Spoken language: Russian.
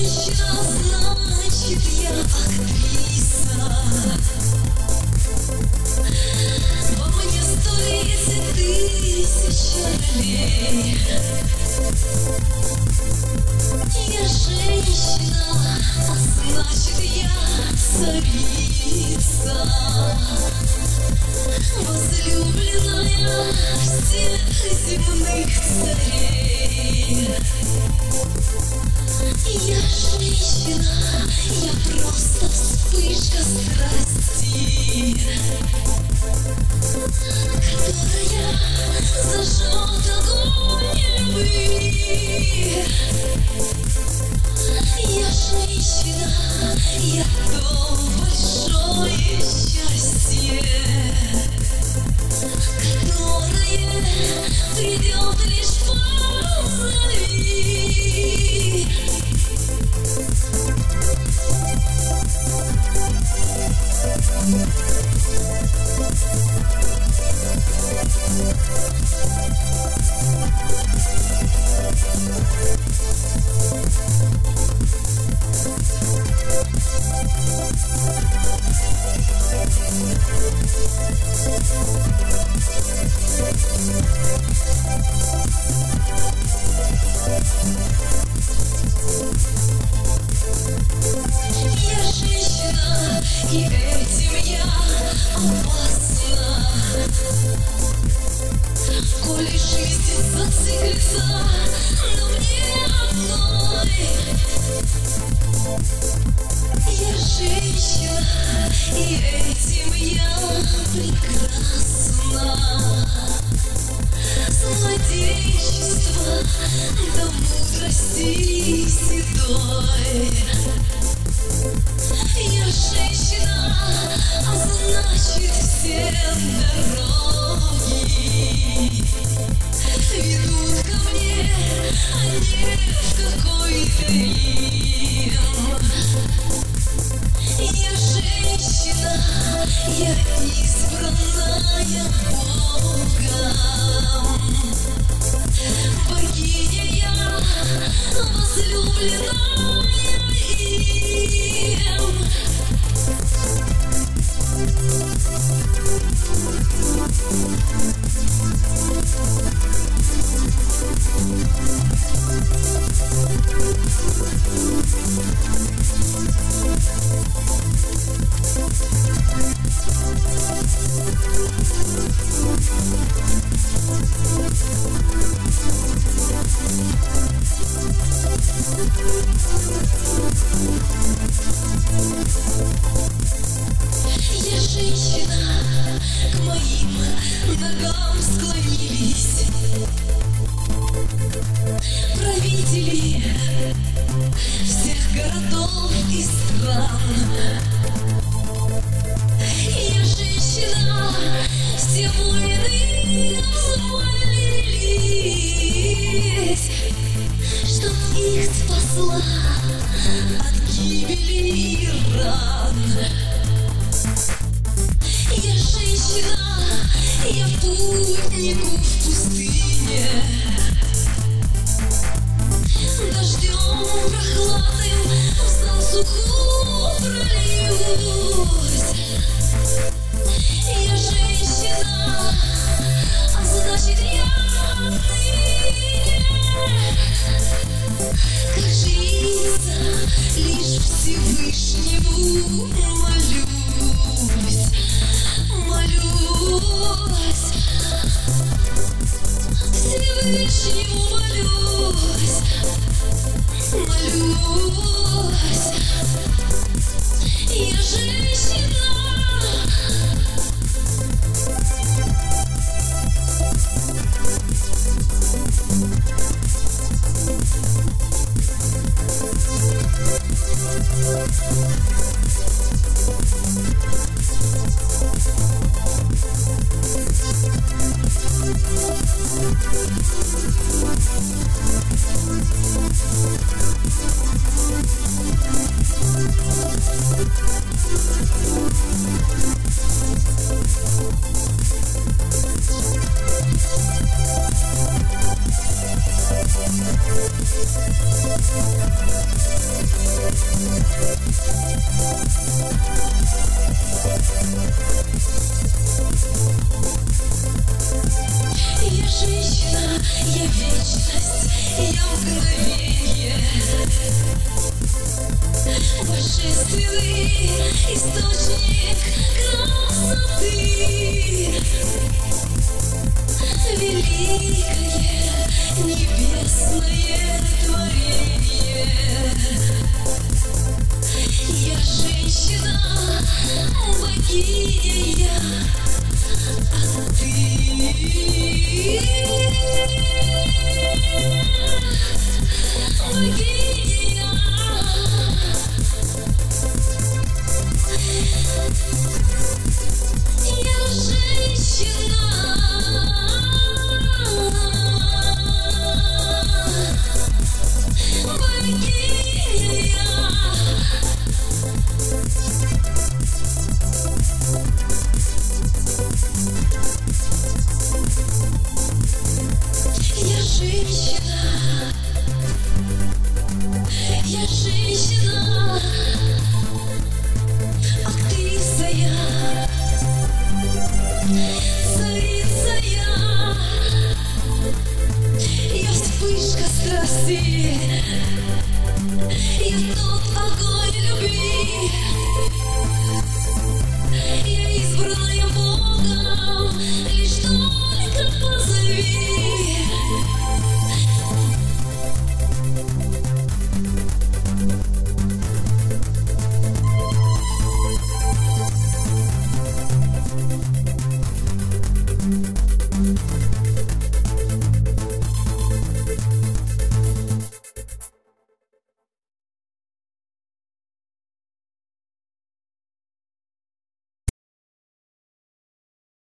женщина, значит, я актриса. Во мне 130 тысяч ролей. Я женщина, а значит, я царица, возлюбленная всех земных царей. Я женщина, я просто вспышка страсти, которая зажжет огонь любви. Я женщина, я то большое счастье, которое придет лишь позови. И этим я опасна. Коли жизнь зациклится на мне одной, я женщина, и этим я прекрасна. С младенчества до мудрости седой. Я женщина, а значит, все дороги ведут ко мне, а не в какой-то Рим. Я женщина, я избранная Богом, богиня я, возлюбленная им. Я женщина, к моим ногам склонились правители всех городов и стран. Я женщина, все воины взмолились, чтоб их спасла от гибели и ран. Я женщина, я путнику в пустыне, дождем прохладным в засуху прольюсь. Я женщина, а значит, я отныне, как жрица, лишь Всевышнему молюсь. Всевышнему молюсь. Я женщина. Я женщина, я вечность, я мгновенье, божественный источник красоты, великое небесное творение. Я женщина, богиня я, а ты богиня. Я женщина, богиня. Я женщина, актриса я, царица я вспышка страсти, я